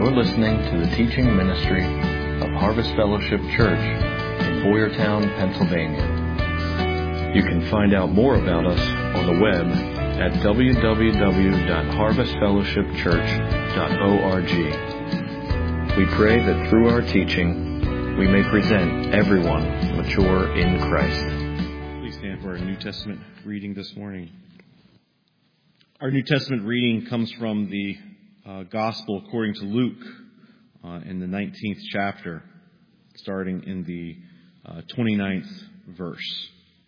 You're listening to the teaching ministry of Harvest Fellowship Church in Boyertown, Pennsylvania. You can find out more about us on the web at www.harvestfellowshipchurch.org. We pray that through our teaching, we may present everyone mature in Christ. Please stand for our New Testament reading this morning. Our New Testament reading comes from the Gospel according to Luke in the 19th chapter, starting in the 29th verse.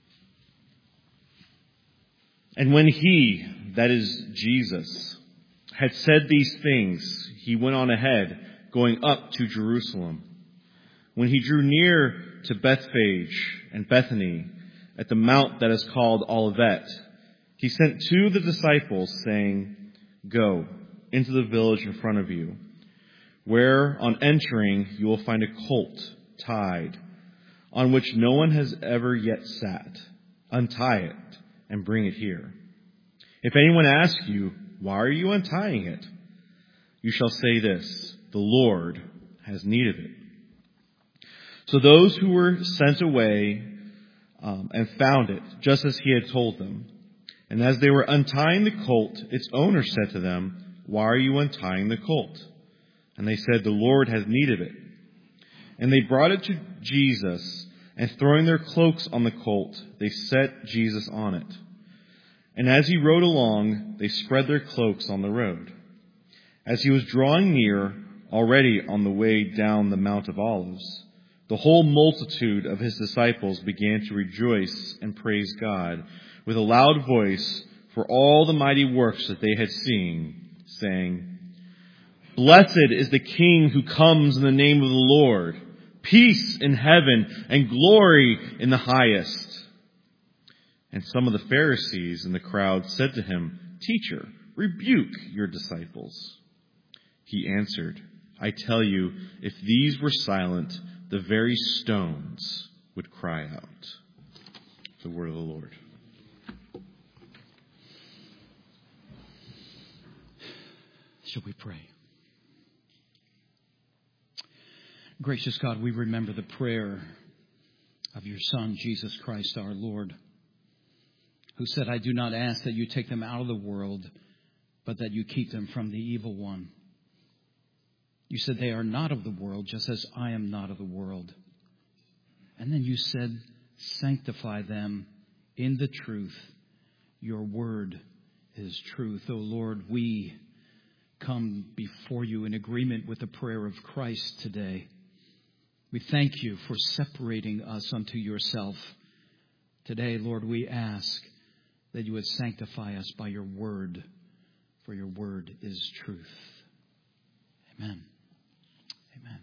And when he, that is Jesus, had said these things, he went on ahead, going up to Jerusalem. When he drew near to Bethphage and Bethany, at the mount that is called Olivet, he sent two of the disciples, saying, "Go into the village in front of you, where on entering you will find a colt tied, on which no one has ever yet sat. Untie it and bring it here. If anyone asks you, 'Why are you untying it?' you shall say this, 'The Lord has need of it.'" So those who were sent away and found it, just as he had told them. And as they were untying the colt, its owner said to them, "Why are you untying the colt?" And they said, "The Lord has need of it." And they brought it to Jesus, and throwing their cloaks on the colt, they set Jesus on it. And as he rode along, they spread their cloaks on the road. As he was drawing near, already on the way down the Mount of Olives, the whole multitude of his disciples began to rejoice and praise God with a loud voice for all the mighty works that they had seen, saying, "Blessed is the King who comes in the name of the Lord. Peace in heaven and glory in the highest." And some of the Pharisees in the crowd said to him, "Teacher, rebuke your disciples." He answered, "I tell you, if these were silent, the very stones would cry out." The word of the Lord. Shall we pray? Gracious God, we remember the prayer of your Son, Jesus Christ, our Lord, who said, "I do not ask that you take them out of the world, but that you keep them from the evil one." You said they are not of the world, just as I am not of the world. And then you said, "Sanctify them in the truth. Your word is truth." O Lord, we come before you in agreement with the prayer of Christ today. We thank you for separating us unto yourself. Today, Lord, we ask that you would sanctify us by your word, for your word is truth. Amen. Amen.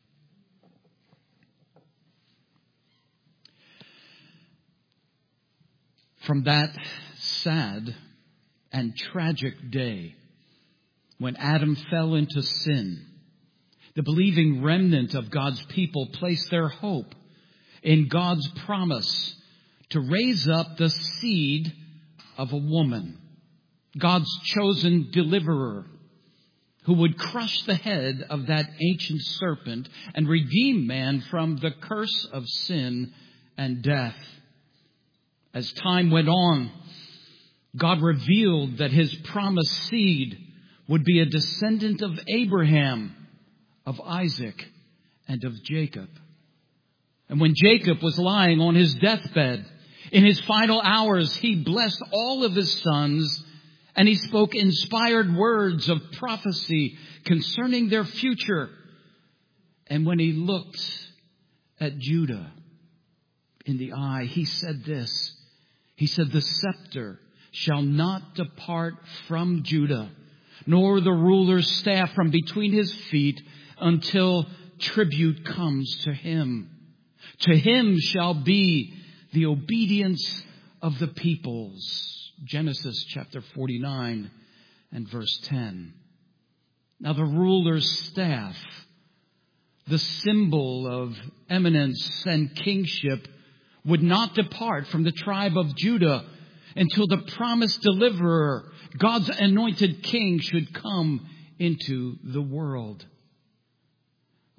From that sad and tragic day when Adam fell into sin, the believing remnant of God's people placed their hope in God's promise to raise up the seed of a woman, God's chosen deliverer, who would crush the head of that ancient serpent and redeem man from the curse of sin and death. As time went on, God revealed that his promised seed would be a descendant of Abraham, of Isaac, and of Jacob. And when Jacob was lying on his deathbed, in his final hours, he blessed all of his sons, and he spoke inspired words of prophecy concerning their future. And when he looked at Judah in the eye, he said this. He said, "The scepter shall not depart from Judah, nor the ruler's staff from between his feet, until tribute comes to him. To him shall be the obedience of the peoples." Genesis chapter 49 and verse 10. Now the ruler's staff, the symbol of eminence and kingship, would not depart from the tribe of Judah until the promised deliverer, God's anointed king, should come into the world.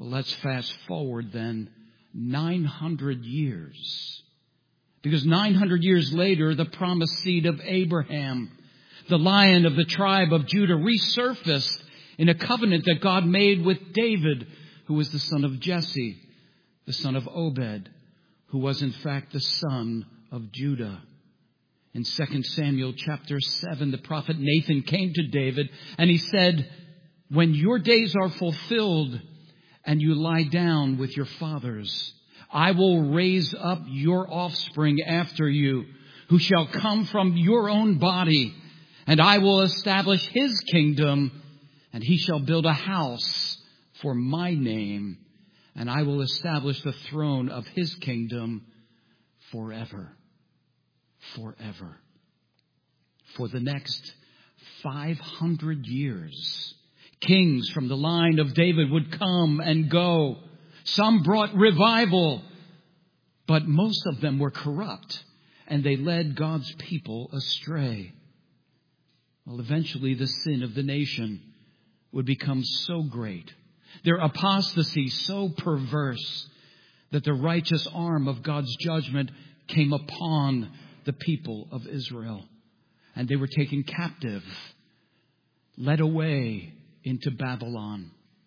Well, let's fast forward then 900 years. Because 900 years later, the promised seed of Abraham, the Lion of the tribe of Judah, resurfaced in a covenant that God made with David, who was the son of Jesse, the son of Obed, who was in fact the son of Judah. In 2 Samuel chapter 7, the prophet Nathan came to David and he said, when your days are fulfilled and you lie down with your fathers, I will raise up your offspring after you, who shall come from your own body, and I will establish his kingdom, and he shall build a house for my name, and I will establish the throne of his kingdom forever. Forever. For the next 500 years, kings from the line of David would come and go. Some brought revival, but most of them were corrupt, and they led God's people astray. Well, eventually the sin of the nation would become so great, their apostasy so perverse, that the righteous arm of God's judgment came upon the people of Israel. And they were taken captive, led away into Babylon.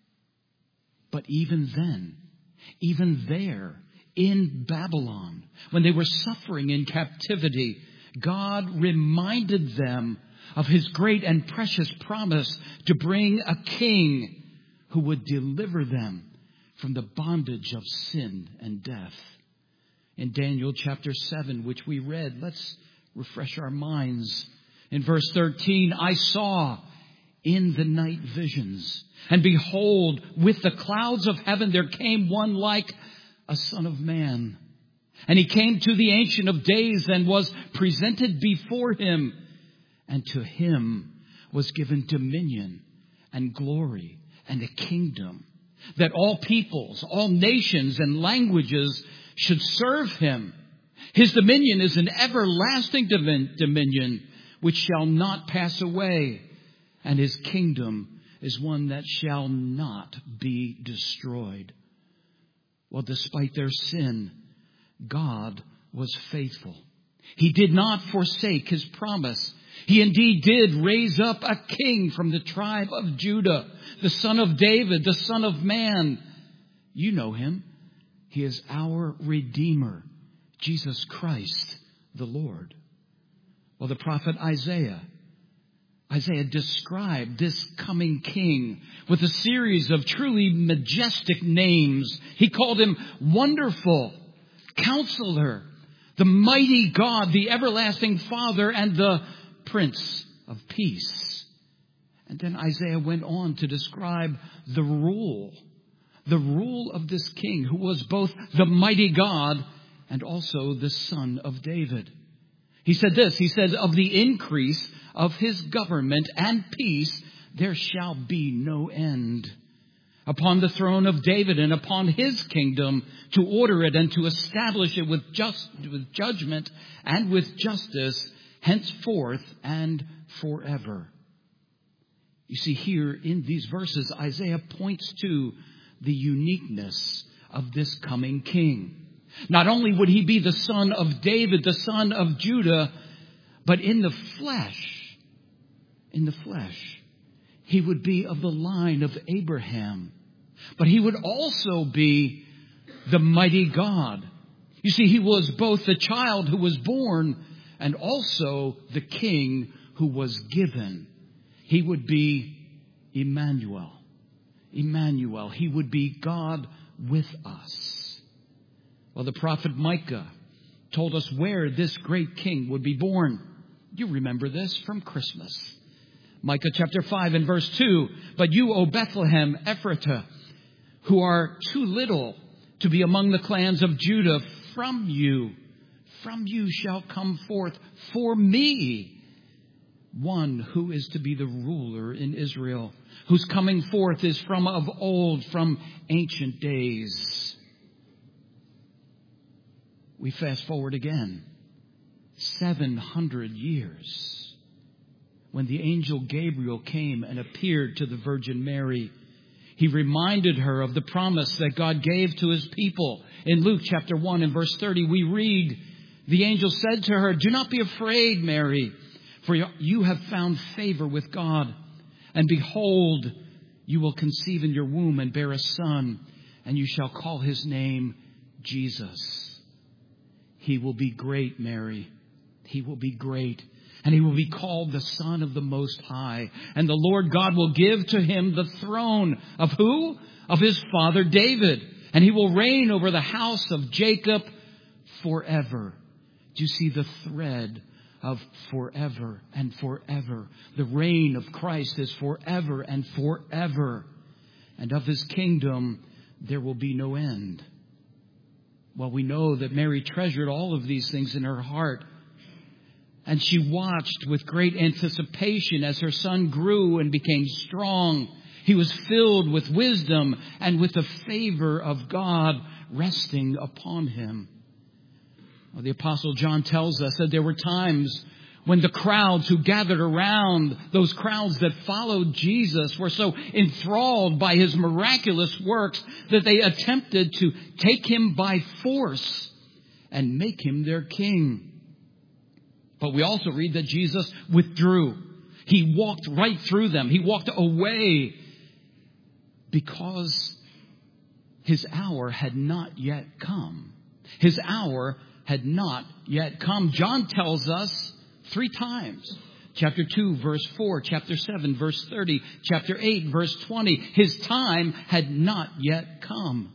But even then, even there in Babylon, when they were suffering in captivity, God reminded them of his great and precious promise to bring a king who would deliver them from the bondage of sin and death. In Daniel chapter 7, which we read, let's refresh our minds. In verse 13, I saw in the night visions, and behold, with the clouds of heaven there came one like a son of man. And he came to the Ancient of Days and was presented before him. And to him was given dominion and glory and a kingdom, that all peoples, all nations and languages should serve him. His dominion is an everlasting dominion which shall not pass away, and his kingdom is one that shall not be destroyed. Well, despite their sin, God was faithful. He did not forsake his promise. He indeed did raise up a king from the tribe of Judah, the son of David, the Son of Man. You know him. He is our Redeemer, Jesus Christ, the Lord. Well, the prophet Isaiah described this coming king with a series of truly majestic names. He called him Wonderful, Counselor, the Mighty God, the Everlasting Father, and the Prince of Peace. And then Isaiah went on to describe the rule of this king, who was both the mighty God and also the Son of David. He said this, he said, of the increase of his government and peace, there shall be no end. Upon the throne of David and upon his kingdom, to order it and to establish it with judgment and with justice, henceforth and forever. You see, here in these verses, Isaiah points to the uniqueness of this coming king. Not only would he be the son of David, the son of Judah, but in the flesh, he would be of the line of Abraham. But he would also be the mighty God. You see, he was both the child who was born and also the king who was given. He would be Emmanuel. He would be God with us. Well, the prophet Micah told us where this great king would be born. You remember this from Christmas. Micah chapter 5 and verse 2. But you, O Bethlehem Ephratah, who are too little to be among the clans of Judah, from you shall come forth for me one who is to be the ruler in Israel, whose coming forth is from of old, from ancient days. We fast forward again 700 years when the angel Gabriel came and appeared to the Virgin Mary. He reminded her of the promise that God gave to his people. In Luke chapter 1 and verse 30, we read, the angel said to her, "Do not be afraid, Mary, for you have found favor with God. And behold, you will conceive in your womb and bear a son, and you shall call his name Jesus. He will be great, Mary. He will be great. And he will be called the Son of the Most High. And the Lord God will give to him the throne of who? Of his father David. And he will reign over the house of Jacob forever." Do you see the thread of forever and forever? The reign of Christ is forever and forever. And of his kingdom there will be no end. Well, we know that Mary treasured all of these things in her heart. And she watched with great anticipation as her son grew and became strong. He was filled with wisdom and with the favor of God resting upon him. Well, the Apostle John tells us that there were times when the crowds who gathered around, those crowds that followed Jesus, were so enthralled by his miraculous works that they attempted to take him by force and make him their king. But we also read that Jesus withdrew. He walked right through them. He walked away because his hour had not yet come. His hour had not yet come. John tells us 3 times. Chapter 2, verse 4. Chapter 7, verse 30. Chapter 8, verse 20. His time had not yet come.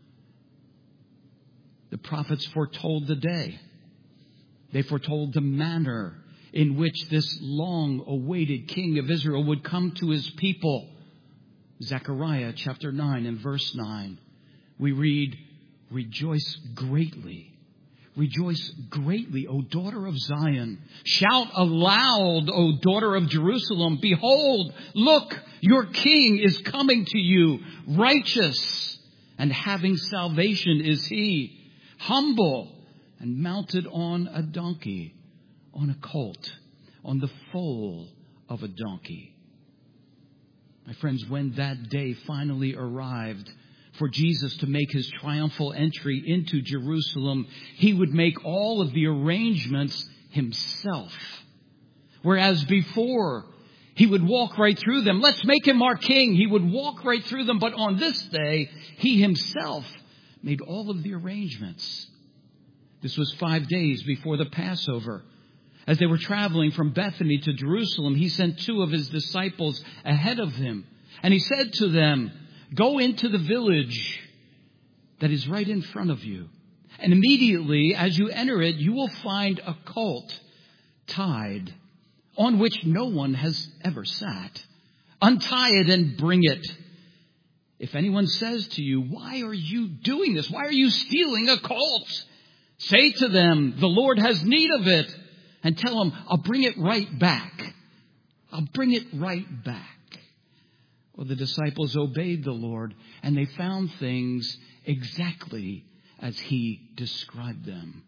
The prophets foretold the day. They foretold the manner in which this long-awaited king of Israel would come to his people. Zechariah chapter 9 and verse 9. We read, "Rejoice greatly. Rejoice greatly, O daughter of Zion. Shout aloud, O daughter of Jerusalem. Behold, look, your king is coming to you. Righteous and having salvation is he. Humble and mounted on a donkey, on a colt, on the foal of a donkey." My friends, when that day finally arrived for Jesus to make his triumphal entry into Jerusalem, he would make all of the arrangements himself. Whereas before, he would walk right through them. Let's make him our king. He would walk right through them. But on this day, he himself made all of the arrangements. This was 5 days before the Passover. As they were traveling from Bethany to Jerusalem, he sent 2 of his disciples ahead of him. And he said to them, "Go into the village that is right in front of you. And immediately as you enter it, you will find a colt tied, on which no one has ever sat. Untie it and bring it. If anyone says to you, 'Why are you doing this? Why are you stealing a colt?' say to them, 'The Lord has need of it.' And tell them, 'I'll bring it right back. I'll bring it right back.'" Well, the disciples obeyed the Lord, and they found things exactly as he described them.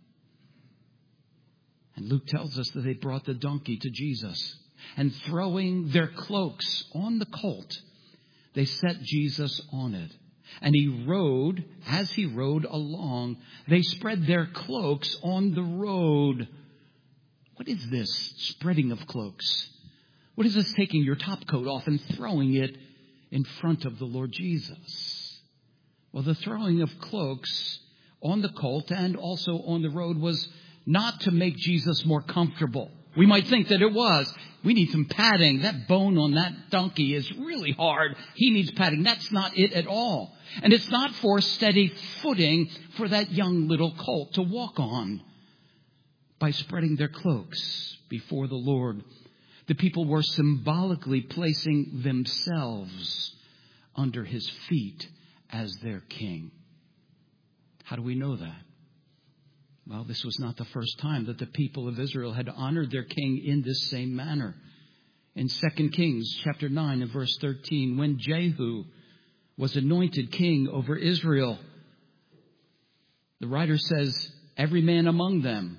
And Luke tells us that they brought the donkey to Jesus, and throwing their cloaks on the colt, they set Jesus on it. And he rode, as he rode along, they spread their cloaks on the road. What is this spreading of cloaks? What is this taking your top coat off and throwing it in front of the Lord Jesus? Well, the throwing of cloaks on the colt and also on the road was not to make Jesus more comfortable. We might think that it was. We need some padding. That bone on that donkey is really hard. He needs padding. That's not it at all. And it's not for steady footing for that young little colt to walk on. By spreading their cloaks before the Lord, the people were symbolically placing themselves under his feet as their king. How do we know that? Well, this was not the first time that the people of Israel had honored their king in this same manner. In 2 Kings chapter 9 and verse 13, when Jehu was anointed king over Israel, the writer says, every man among them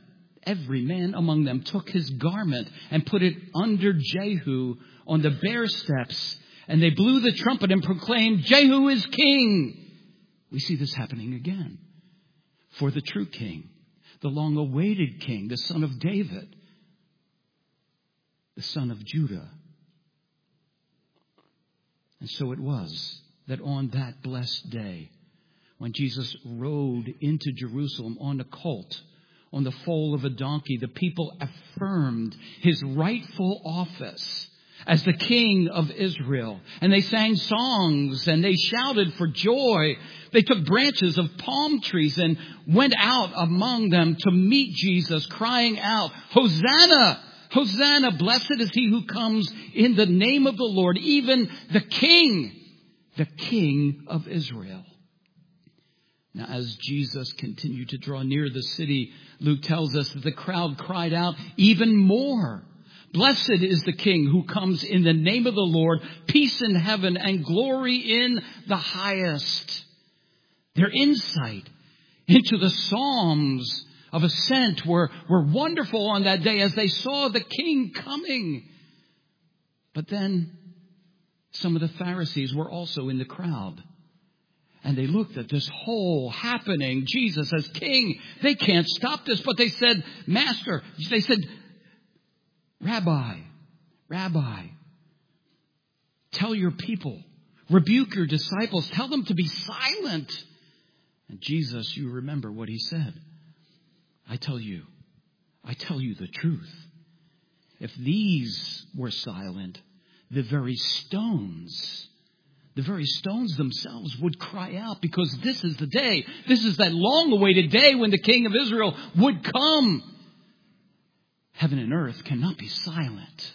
took his garment and put it under Jehu on the bare steps And they blew the trumpet and proclaimed, Jehu is king. We see this happening again. For the true king, the long-awaited king, the son of David, the son of Judah. And so it was that on that blessed day, when Jesus rode into Jerusalem on a colt, on the foal of a donkey, the people affirmed his rightful office as the King of Israel. And they sang songs and they shouted for joy. They took branches of palm trees and went out among them to meet Jesus, crying out, Hosanna! Hosanna! Blessed is he who comes in the name of the Lord, even the King of Israel. Now, as Jesus continued to draw near the city, Luke tells us that the crowd cried out even more. Blessed is the King who comes in the name of the Lord, peace in heaven and glory in the highest. Their insight into the Psalms of ascent were wonderful on that day as they saw the King coming. But then some of the Pharisees were also in the crowd. And they looked at this whole happening, Jesus as king. They can't stop this. But they said, Master, they said, Rabbi, tell your people, rebuke your disciples, tell them to be silent. And Jesus, you remember what he said. I tell you the truth. If these were silent, the very stones themselves would cry out, because this is the day. This is that long-awaited day when the King of Israel would come. Heaven and earth cannot be silent.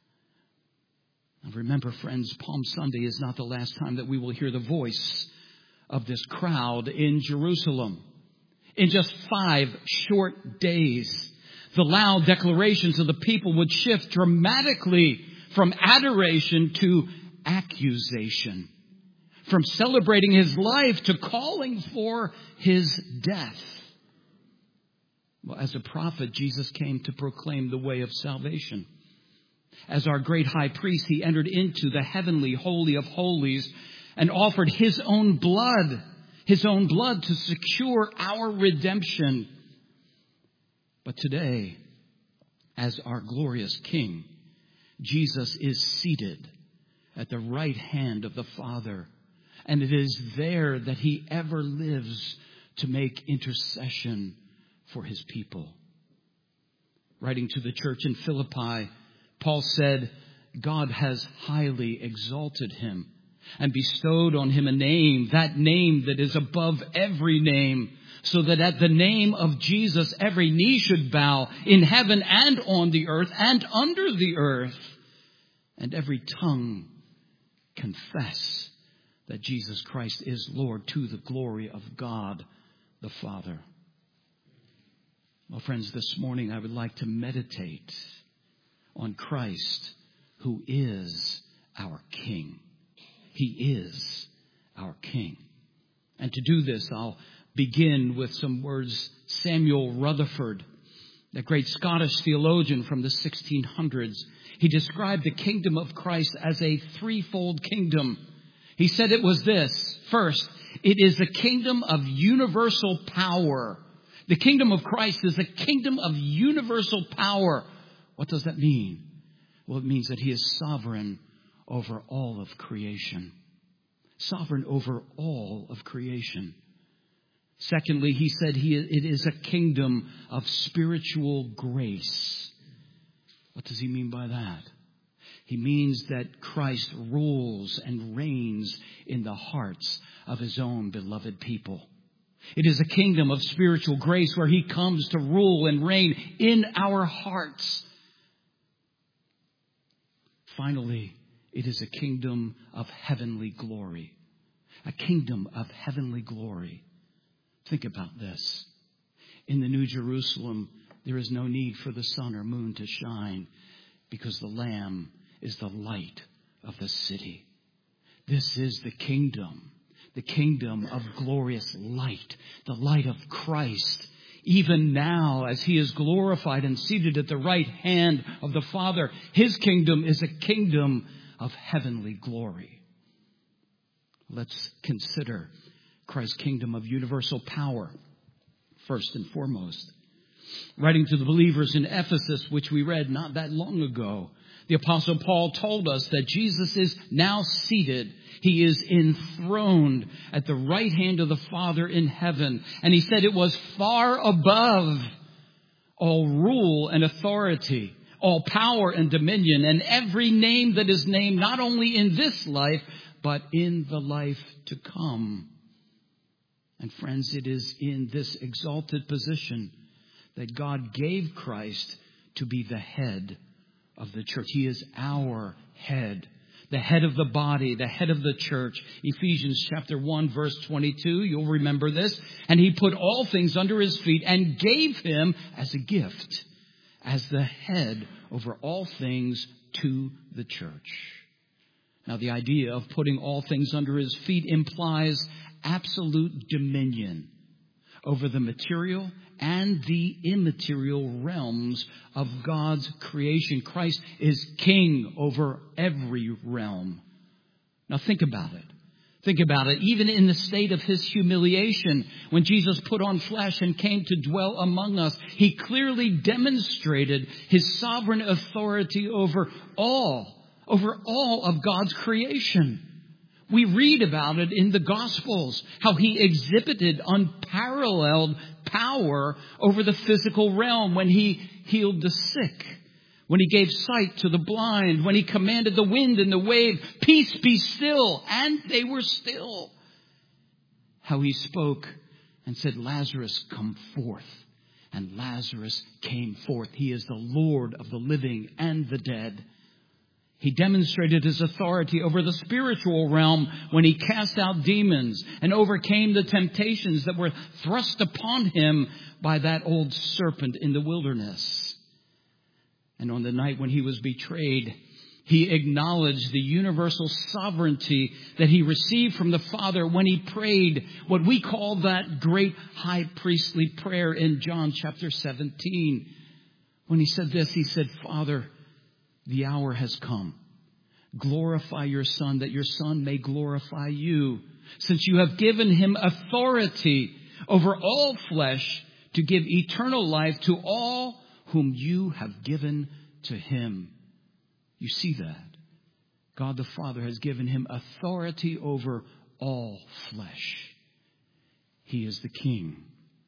Now remember, friends, Palm Sunday is not the last time that we will hear the voice of this crowd in Jerusalem. In just 5 short days, the loud declarations of the people would shift dramatically from adoration to accusation, from celebrating his life to calling for his death. Well, as a prophet, Jesus came to proclaim the way of salvation. As our great high priest, he entered into the heavenly holy of holies and offered his own blood to secure our redemption. But today, as our glorious King, Jesus is seated at the right hand of the Father. And it is there that he ever lives to make intercession for his people. Writing to the church in Philippi, Paul said, God has highly exalted him and bestowed on him a name, that name that is above every name, so that at the name of Jesus every knee should bow in heaven and on the earth and under the earth, and every tongue confess that Jesus Christ is Lord, to the glory of God the Father. Well, friends, this morning I would like to meditate on Christ, who is our King. He is our King. And to do this, I'll begin with some words Samuel Rutherford, the great Scottish theologian from the 1600s. He described the kingdom of Christ as a threefold kingdom. He said it was this. First, it is a kingdom of universal power. The kingdom of Christ is a kingdom of universal power. What does that mean? Well, it means that he is sovereign over all of creation. Sovereign over all of creation. Secondly, he said it is a kingdom of spiritual grace. What does he mean by that? He means that Christ rules and reigns in the hearts of his own beloved people. It is a kingdom of spiritual grace where he comes to rule and reign in our hearts. Finally, it is a kingdom of heavenly glory. A kingdom of heavenly glory. Think about this. In the New Jerusalem, there is no need for the sun or moon to shine, because the Lamb is the light of the city. This is the kingdom of glorious light, the light of Christ. Even now, as he is glorified and seated at the right hand of the Father, his kingdom is a kingdom of heavenly glory. Let's consider Christ's kingdom of universal power first and foremost. Writing to the believers in Ephesus, which we read not that long ago, the Apostle Paul told us that Jesus is now seated. He is enthroned at the right hand of the Father in heaven. And he said it was far above all rule and authority, all power and dominion, and every name that is named, not only in this life, but in the life to come. And friends, it is in this exalted position that God gave Christ to be the head of the church. He is our head, the head of the body, the head of the church. Ephesians chapter 1, verse 22, you'll remember this. And he put all things under his feet and gave him as a gift, as the head over all things to the church. Now, the idea of putting all things under his feet implies absolute dominion over the material and the immaterial realms of God's creation. Christ is king over every realm. Now think about it. Think about it. Even in the state of his humiliation, when Jesus put on flesh and came to dwell among us, he clearly demonstrated his sovereign authority over all of God's creation. We read about it in the Gospels, how he exhibited unparalleled power over the physical realm when he healed the sick, when he gave sight to the blind, when he commanded the wind and the wave, "Peace, be still," and they were still. How he spoke and said, "Lazarus, come forth." And Lazarus came forth. He is the Lord of the living and the dead. He demonstrated his authority over the spiritual realm when he cast out demons and overcame the temptations that were thrust upon him by that old serpent in the wilderness. And on the night when he was betrayed, he acknowledged the universal sovereignty that he received from the Father when he prayed what we call that great high priestly prayer in John chapter 17. When he said this, he said, "Father, the hour has come. Glorify your Son, that your Son may glorify you, since you have given him authority over all flesh to give eternal life to all whom you have given to him." You see that? God the Father has given him authority over all flesh. He is the King.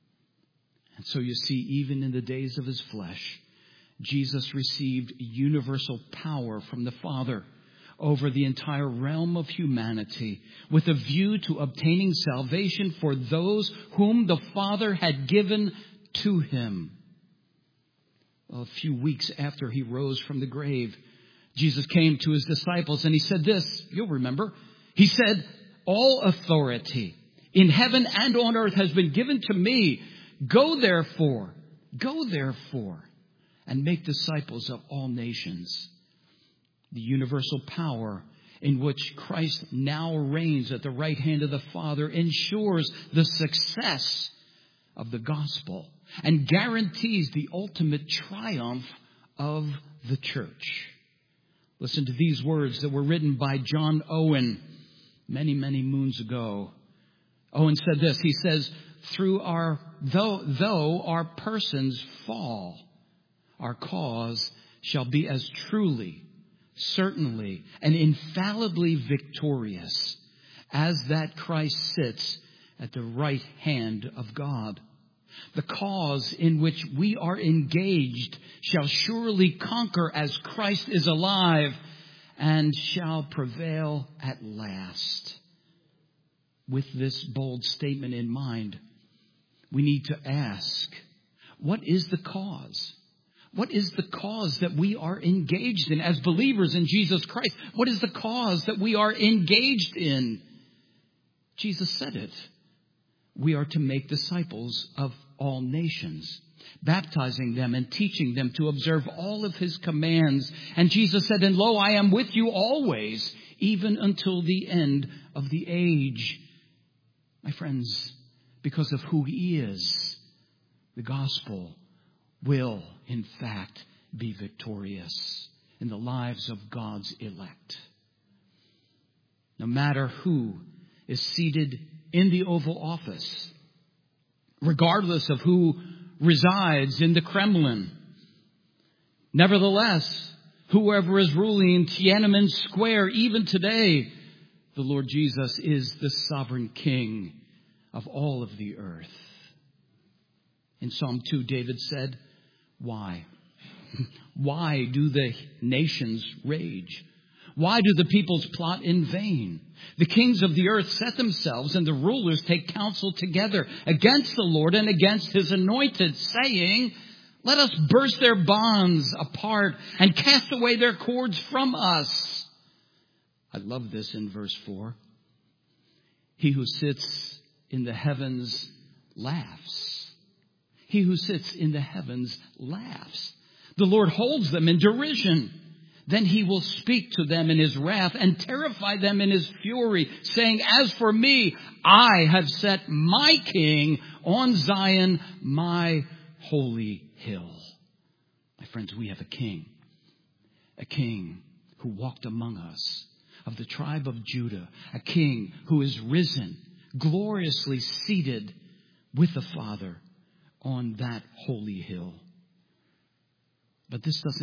And so you see, even in the days of his flesh, Jesus received universal power from the Father over the entire realm of humanity with a view to obtaining salvation for those whom the Father had given to him. Well, a few weeks after he rose from the grave, Jesus came to his disciples and he said this, you'll remember. He said, "All authority in heaven and on earth has been given to me. Go therefore, and make disciples of all nations." The universal power in which Christ now reigns at the right hand of the Father ensures the success of the gospel and guarantees the ultimate triumph of the church. Listen to these words that were written by John Owen many, many moons ago. Owen said this. He says, though our persons fall, our cause shall be as truly, certainly, and infallibly victorious as that Christ sits at the right hand of God. The cause in which we are engaged shall surely conquer as Christ is alive and shall prevail at last. With this bold statement in mind, we need to ask, what is the cause? What is the cause that we are engaged in as believers in Jesus Christ? What is the cause that we are engaged in? Jesus said it. We are to make disciples of all nations, baptizing them and teaching them to observe all of his commands. And Jesus said, "And lo, I am with you always, even until the end of the age." My friends, because of who he is, the gospel will, in fact, be victorious in the lives of God's elect. no matter who is seated in the Oval Office, regardless of who resides in the Kremlin. Nevertheless, whoever is ruling Tiananmen Square, even today, the Lord Jesus is the sovereign King of all of the earth. In Psalm 2, David said, why? Why do the nations rage? Why do the peoples plot in vain? The kings of the earth set themselves, and the rulers take counsel together against the Lord and against his anointed, saying, let us burst their bonds apart and cast away their cords from us. I love this in verse 4. He who sits in the heavens laughs. He who sits in the heavens laughs. The Lord holds them in derision. Then he will speak to them in his wrath and terrify them in his fury, saying, as for me, I have set my king on Zion, my holy hill. My friends, we have a king who walked among us, of the tribe of Judah, a king who is risen, gloriously seated with the Father on that holy hill. But this does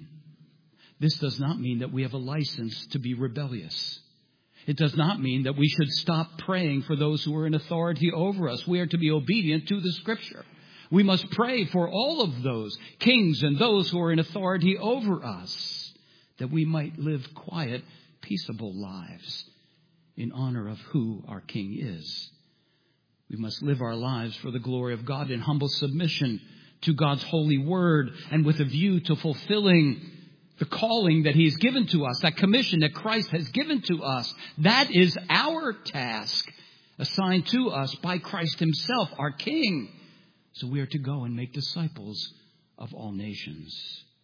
not mean that we have a license to be rebellious. It does not mean that we should stop praying for those who are in authority over us. We are to be obedient to the Scripture. We must pray for all of those kings and those who are in authority over us, that we might live quiet, peaceable lives in honor of who our King is. We must live our lives for the glory of God in humble submission to God's holy word, and with a view to fulfilling the calling that he has given to us, that commission that Christ has given to us. That is our task assigned to us by Christ himself, our King. So we are to go and make disciples of all nations.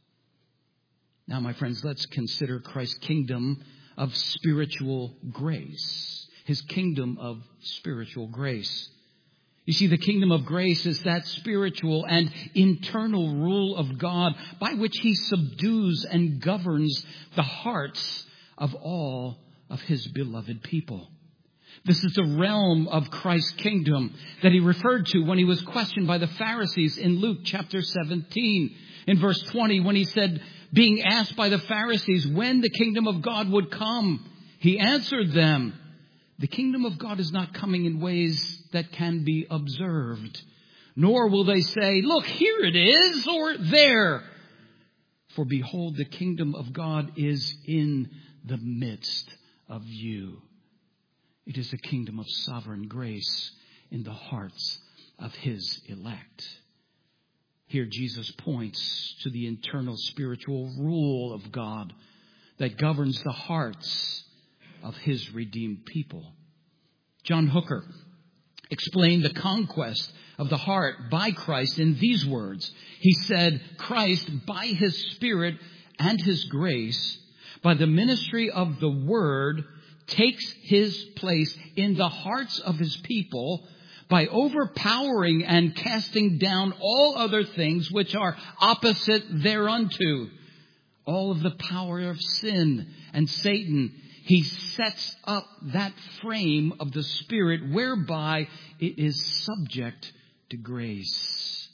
Now, my friends, let's consider Christ's kingdom of spiritual grace. His kingdom of spiritual grace. You see, the kingdom of grace is that spiritual and internal rule of God by which he subdues and governs the hearts of all of his beloved people. This is the realm of Christ's kingdom that he referred to when he was questioned by the Pharisees in Luke chapter 17. In verse 20, when he said, being asked by the Pharisees when the kingdom of God would come, he answered them, the kingdom of God is not coming in ways that can be observed, nor will they say, look, here it is, or there. For behold, the kingdom of God is in the midst of you. It is the kingdom of sovereign grace in the hearts of his elect. Here Jesus points to the internal spiritual rule of God that governs the hearts of his redeemed people. John Hooker explained the conquest of the heart by Christ in these words. He said, Christ, by his Spirit and his grace, by the ministry of the Word, takes his place in the hearts of his people by overpowering and casting down all other things which are opposite thereunto. All of the power of sin and Satan. He sets up that frame of the Spirit whereby it is subject to grace.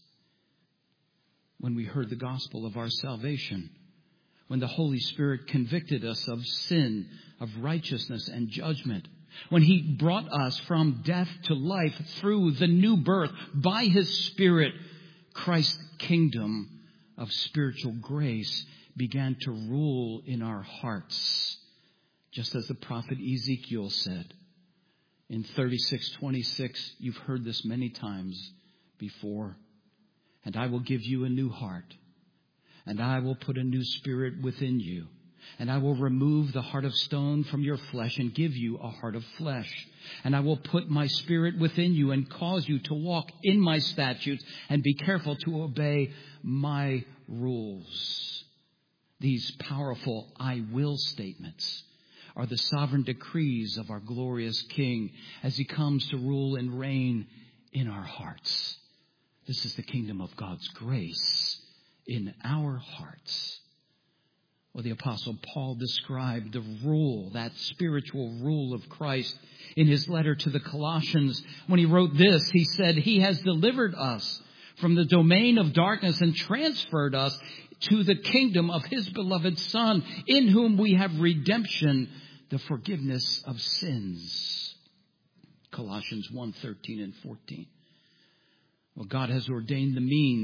When we heard the gospel of our salvation, when the Holy Spirit convicted us of sin, of righteousness and judgment, when he brought us from death to life through the new birth by his Spirit, Christ's kingdom of spiritual grace began to rule in our hearts. Just as the prophet Ezekiel said in 36:26, you've heard this many times before. And I will give you a new heart, and I will put a new spirit within you, and I will remove the heart of stone from your flesh and give you a heart of flesh. And I will put my spirit within you and cause you to walk in my statutes and be careful to obey my rules. These powerful I will statements are the sovereign decrees of our glorious King as he comes to rule and reign in our hearts. This is the kingdom of God's grace in our hearts. Well, the Apostle Paul described the rule, that spiritual rule of Christ, in his letter to the Colossians. When he wrote this, he said, He has delivered us from the domain of darkness and transferred us to the kingdom of His beloved Son, in whom we have redemption, the forgiveness of sins. Colossians 1:13 and 14. Well, God has ordained the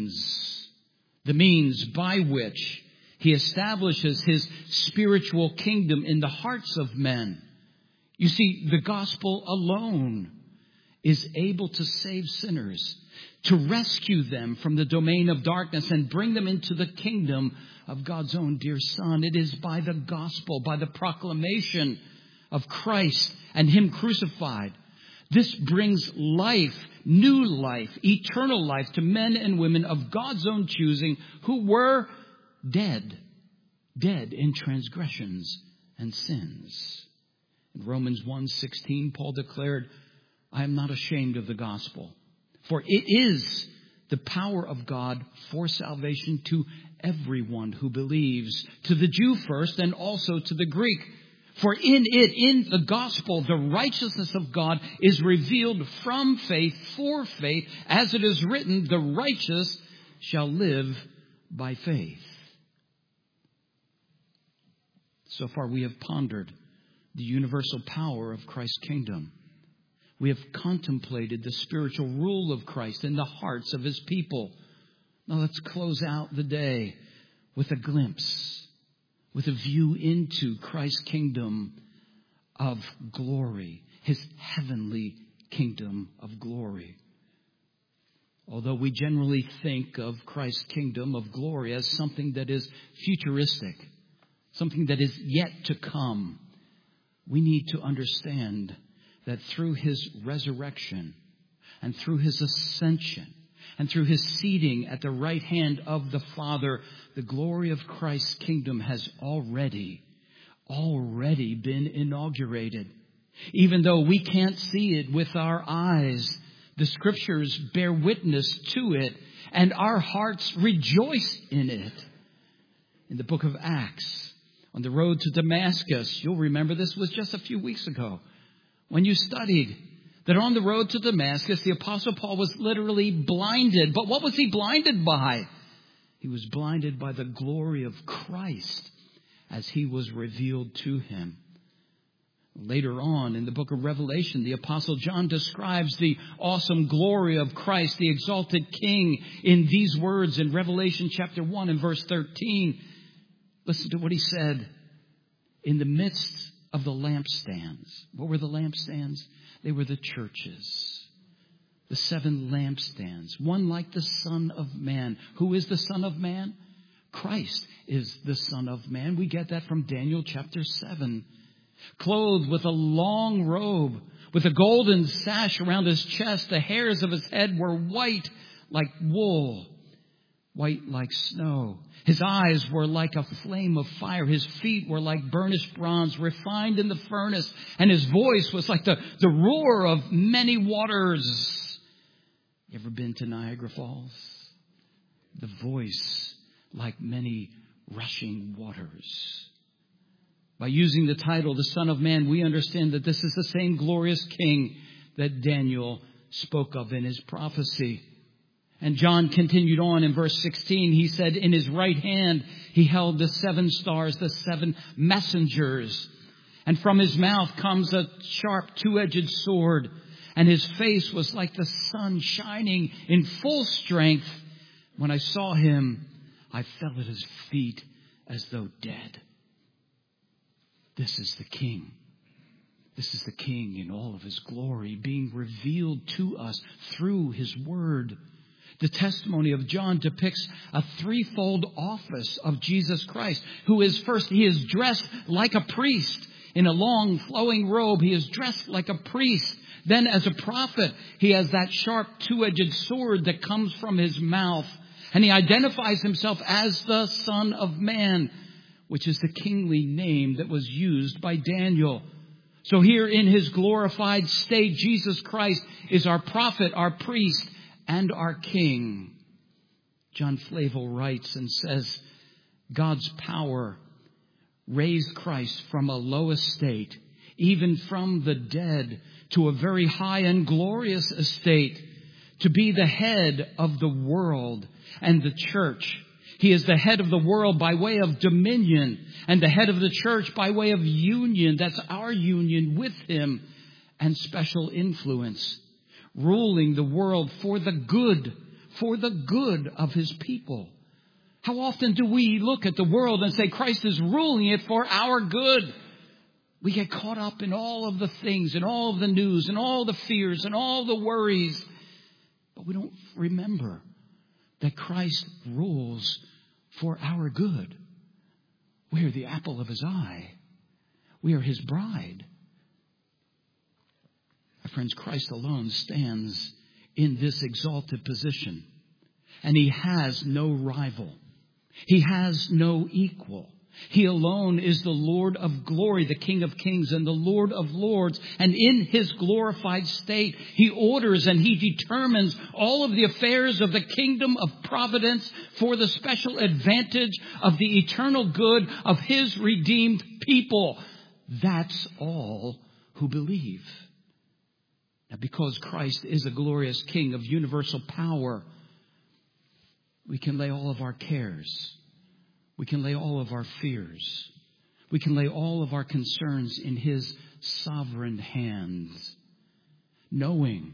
means by which He establishes His spiritual kingdom in the hearts of men. You see, the gospel alone is able to save sinners, to rescue them from the domain of darkness and bring them into the kingdom of God's own dear Son. It is by the gospel, by the proclamation of Christ and Him crucified. This brings life, new life, eternal life to men and women of God's own choosing who were dead in transgressions and sins. In Romans 1:16, Paul declared, I am not ashamed of the gospel, for it is the power of God for salvation to everyone who believes, to the Jew first and also to the Greek. For in it, in the gospel, the righteousness of God is revealed from faith for faith, as it is written, the righteous shall live by faith. So far we have pondered the universal power of Christ's kingdom. We have contemplated the spiritual rule of Christ in the hearts of His people. Now let's close out the day with a glimpse, with a view into Christ's kingdom of glory, His heavenly kingdom of glory. Although we generally think of Christ's kingdom of glory as something that is futuristic, something that is yet to come, we need to understand that through His resurrection and through His ascension and through His seating at the right hand of the Father, the glory of Christ's kingdom has already been inaugurated. Even though we can't see it with our eyes, the Scriptures bear witness to it, and our hearts rejoice in it. In the book of Acts, on the road to Damascus, you'll remember this was just a few weeks ago, when you studied that on the road to Damascus, the Apostle Paul was literally blinded. But what was he blinded by? He was blinded by the glory of Christ as He was revealed to him. Later on in the book of Revelation, the Apostle John describes the awesome glory of Christ, the exalted King, in these words in Revelation chapter 1 and verse 13. Listen to what he said. In the midst of the lampstands. What were the lampstands? They were the churches. The 7 lampstands. One like the Son of Man. Who is the Son of Man? Christ is the Son of Man. We get that from Daniel chapter 7. Clothed with a long robe, with a golden sash around His chest, the hairs of His head were white like wool, white like snow. His eyes were like a flame of fire. His feet were like burnished bronze, refined in the furnace. And His voice was like the roar of many waters. You ever been to Niagara Falls? The voice like many rushing waters. By using the title, the Son of Man, we understand that this is the same glorious King that Daniel spoke of in his prophecy. And John continued on in verse 16. He said, in His right hand He held the 7 stars, the 7 messengers. And from His mouth comes a sharp 2-edged sword. And His face was like the sun shining in full strength. When I saw Him, I fell at His feet as though dead. This is the King. This is the King in all of His glory being revealed to us through His word. The testimony of John depicts a threefold office of Jesus Christ, who is first, He is dressed like a priest in a long flowing robe. He is dressed like a priest. Then as a prophet, He has that sharp 2-edged sword that comes from His mouth. And He identifies Himself as the Son of Man, which is the kingly name that was used by Daniel. So here in His glorified state, Jesus Christ is our prophet, our priest, and our King. John Flavel writes and says, God's power raised Christ from a low estate, even from the dead, to a very high and glorious estate, to be the head of the world and the church. He is the head of the world by way of dominion, and the head of the church by way of union. That's our union with Him, and special influence, ruling the world for the good of His people. How often do we look at the world and say Christ is ruling it for our good? We get caught up in all of the things, and all of the news, and all the fears, and all the worries. But we don't remember that Christ rules for our good. We are the apple of His eye. We are His bride. My friends, Christ alone stands in this exalted position. And He has no rival. He has no equal. He alone is the Lord of glory, the King of kings and the Lord of lords. And in His glorified state, He orders and He determines all of the affairs of the kingdom of providence for the special advantage of the eternal good of His redeemed people. That's all who believe. Now, because Christ is a glorious King of universal power, we can lay all of our cares. We can lay all of our fears. We can lay all of our concerns in His sovereign hands. Knowing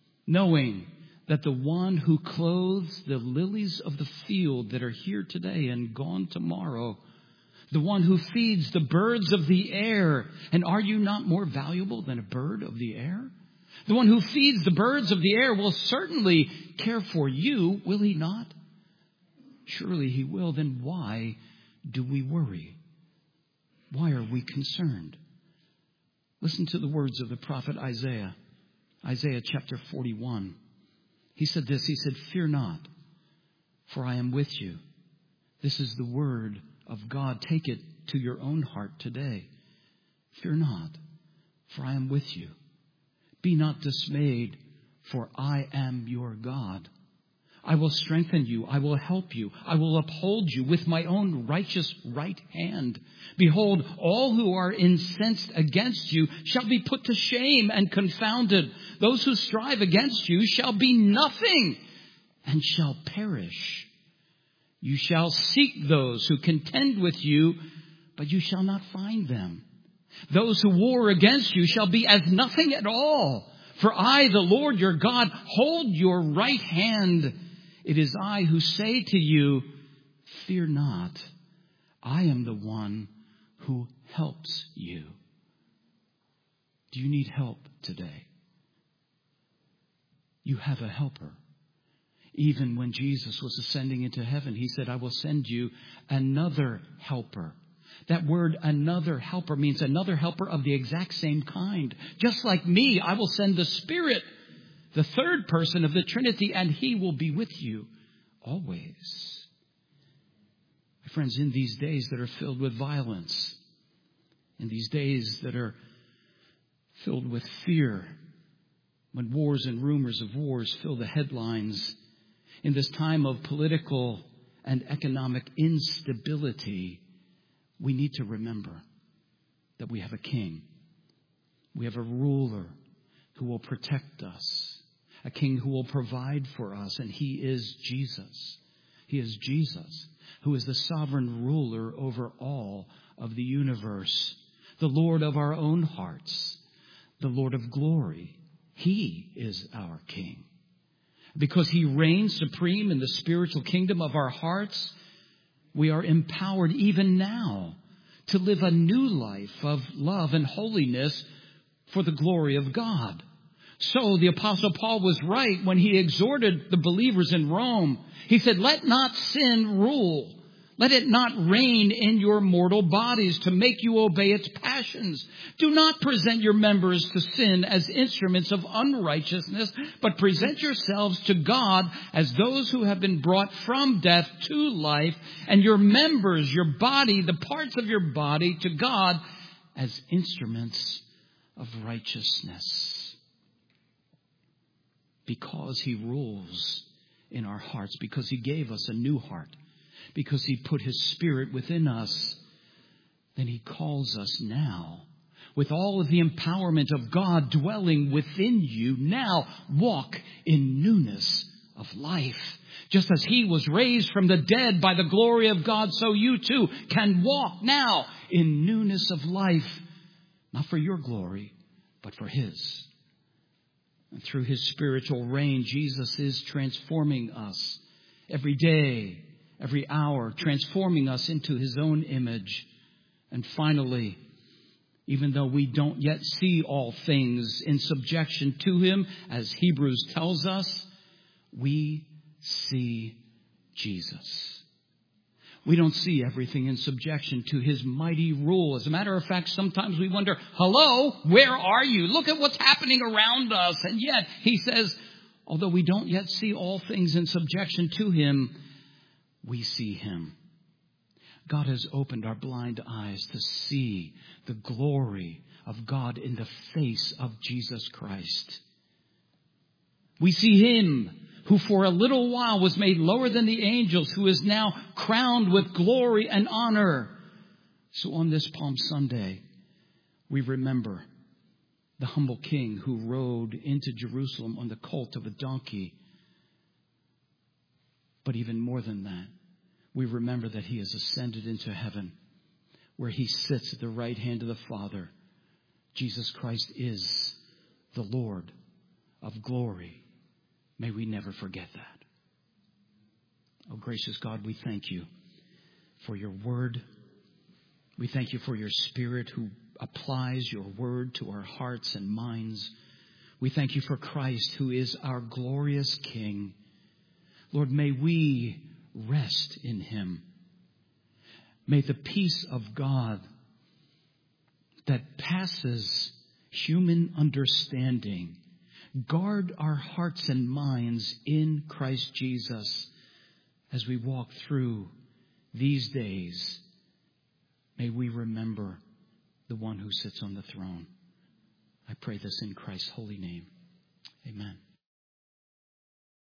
that the one who clothes the lilies of the field that are here today and gone tomorrow, the one who feeds the birds of the air, and are you not more valuable than a bird of the air? The one who feeds the birds of the air will certainly care for you, will He not? Surely He will. Then why do we worry? Why are we concerned? Listen to the words of the prophet Isaiah. Isaiah chapter 41. He said this. He said, "Fear not, for I am with you." This is the word of God. Take it to your own heart today. Fear not, for I am with you. Be not dismayed, for I am your God. I will strengthen you. I will help you. I will uphold you with my own righteous right hand. Behold, all who are incensed against you shall be put to shame and confounded. Those who strive against you shall be nothing and shall perish. You shall seek those who contend with you, but you shall not find them. Those who war against you shall be as nothing at all. For I, the Lord your God, hold your right hand. It is I who say to you, fear not. I am the one who helps you. Do you need help today? You have a helper. Even when Jesus was ascending into heaven, He said, I will send you another helper. That word, another helper, means another helper of the exact same kind. Just like me, I will send the Spirit, the third person of the Trinity, and He will be with you always. My friends, in these days that are filled with violence, in these days that are filled with fear, when wars and rumors of wars fill the headlines, in this time of political and economic instability, we need to remember that we have a king. We have a ruler who will protect us. A king who will provide for us. And He is Jesus. He is Jesus, who is the sovereign ruler over all of the universe. The Lord of our own hearts. The Lord of glory. He is our King. Because He reigns supreme in the spiritual kingdom of our hearts, we are empowered even now to live a new life of love and holiness for the glory of God. So the Apostle Paul was right when he exhorted the believers in Rome. He said, let not sin rule. Let it not reign in your mortal bodies to make you obey its passions. Do not present your members to sin as instruments of unrighteousness, but present yourselves to God as those who have been brought from death to life, and your members, your body, the parts of your body, to God as instruments of righteousness. Because He rules in our hearts, because He gave us a new heart, because He put His Spirit within us, then He calls us now, with all of the empowerment of God dwelling within you, now walk in newness of life. Just as He was raised from the dead by the glory of God, so you too can walk now in newness of life, not for your glory, but for His. And through His spiritual reign, Jesus is transforming us every day, every hour, transforming us into His own image. And finally, even though we don't yet see all things in subjection to Him, as Hebrews tells us, we see Jesus. We don't see everything in subjection to His mighty rule. As a matter of fact, sometimes we wonder, hello, where are you? Look at what's happening around us. And yet, He says, although we don't yet see all things in subjection to Him, we see Him. God has opened our blind eyes to see the glory of God in the face of Jesus Christ. We see Him who for a little while was made lower than the angels, who is now crowned with glory and honor. So on this Palm Sunday, we remember the humble King who rode into Jerusalem on the colt of a donkey. But even more than that, we remember that He has ascended into heaven, where He sits at the right hand of the Father. Jesus Christ is the Lord of glory. May we never forget that. Oh, gracious God, we thank You for Your word. We thank You for Your Spirit who applies Your word to our hearts and minds. We thank You for Christ, who is our glorious King. Lord, may we rest in Him. May the peace of God that passes human understanding guard our hearts and minds in Christ Jesus as we walk through these days. May we remember the one who sits on the throne. I pray this in Christ's holy name. Amen.